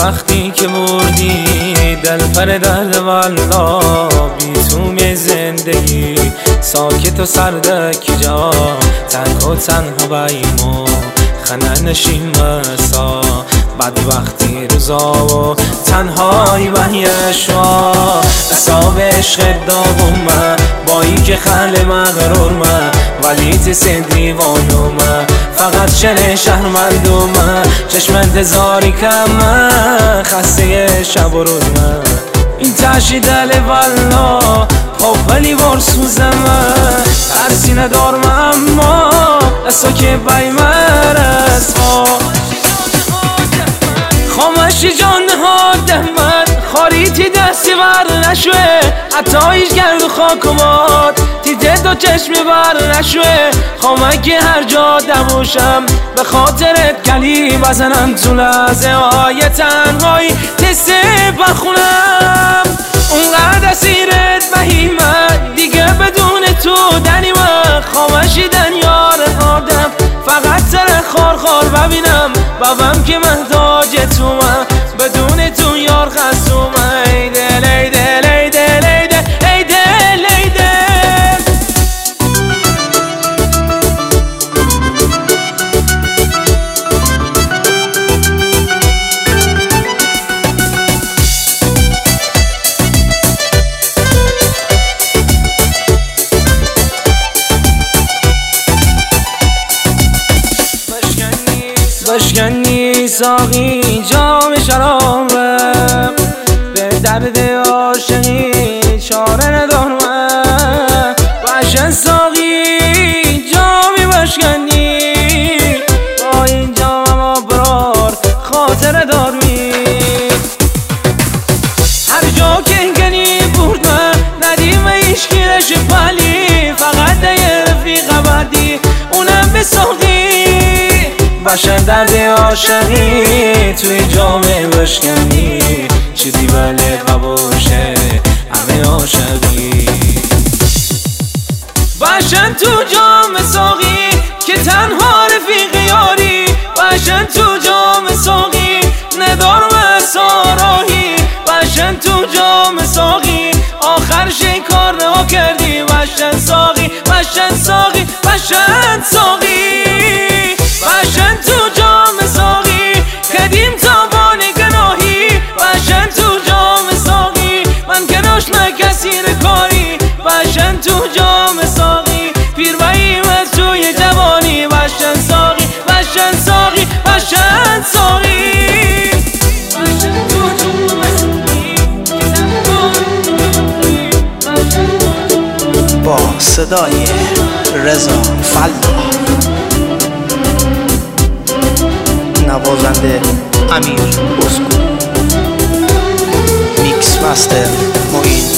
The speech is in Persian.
وقتی که بردی دل پر درد والا بی توم زندگی ساکت و سردکی جا تنها و تنها بیمو خنه نشیم مسا بعد وقتی روزا و تنهایی بهیشوا اصاب عشق داغم با این که خل مغرورم ولی تسین دیوانم فقط شن شهرمندم چشم انتظاری کم خسته شب و روز این تشی دل والا خب ولی بار سوزم ترسی ندارم اما دستا که بای مرست خامشی جان نهاده من خاریتی دستی بر نشوه حتی ایش گرد و خاک و باد تیته دو چشمی بر نشوه خامکی هر جا دموشم به خاطرت کلی بزنم تو لحظه های تنهایی تسته بخونم اونقدر اسیرت بهیمت دیگه بدون تو دنیمه خامشی دنیار آدم فقط سر خار ببینم بابم که محتاج تو من بدون تو یار خستومه ای دل ای دل ای دل ای دل ای دل ای دل بشکنی ساقی جام شرابم به درد عاشقی چاره ندارم بشکن ساقی جامی بشکنی با این جام ابرار خاطره دارمی هر جا که گنی برد من ندیم ایشگیرش پلی فقط ده رفیق بدی اونم به ساقی باشن درد عاشقی توی جامعه بشکنی چیزی بله قبوشه همه عاشقی باشن تو جام ساقی که تنها رفیق یاری باشن تو جام ساقی ندارم ساراهی باشن تو جام ساقی آخر شکار نها کردی باشن ساقی باشن ساقی باشن ساقی باشن تو جام ساقی کدیم تابان گناهی باشن تو جام ساقی من کناش نکسیر کاری باشن تو جام ساقی پیر باییم توی جوانی باشن ساقی باشن ساقی باشن ساقی باشن تو جام ساقی با صدای رضا فلا نوازنده امیر اسکو میکس مستر معین